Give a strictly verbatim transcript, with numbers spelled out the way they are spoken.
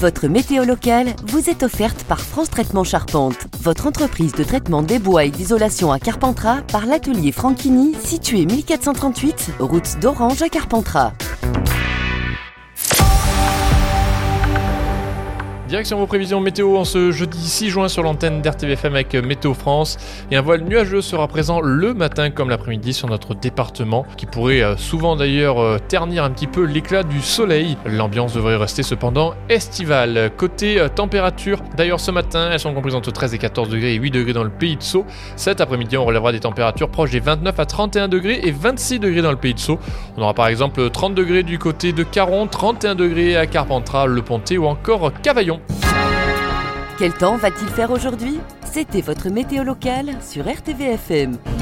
Votre météo locale vous est offerte par France Traitement Charpente, votre entreprise de traitement des bois et d'isolation à Carpentras par l'atelier Franchini, situé mille quatre cent trente-huit, route d'Orange à Carpentras. Direction vos prévisions météo en ce jeudi six juin sur l'antenne d'R T V F M avec Météo France. Et un voile nuageux sera présent le matin comme l'après-midi sur notre département, qui pourrait souvent d'ailleurs ternir un petit peu l'éclat du soleil. L'ambiance devrait rester cependant estivale. Côté température, d'ailleurs ce matin, elles sont comprises entre treize et quatorze degrés et huit degrés dans le pays de Sceaux. Cet après-midi, on relèvera des températures proches des vingt-neuf à trente et un degrés et vingt-six degrés dans le pays de Sceaux. On aura par exemple trente degrés du côté de Caron, trente et un degrés à Carpentras, Le Pontet ou encore Cavaillon. Quel temps va-t-il faire aujourd'hui ? C'était votre météo locale sur R T V F M.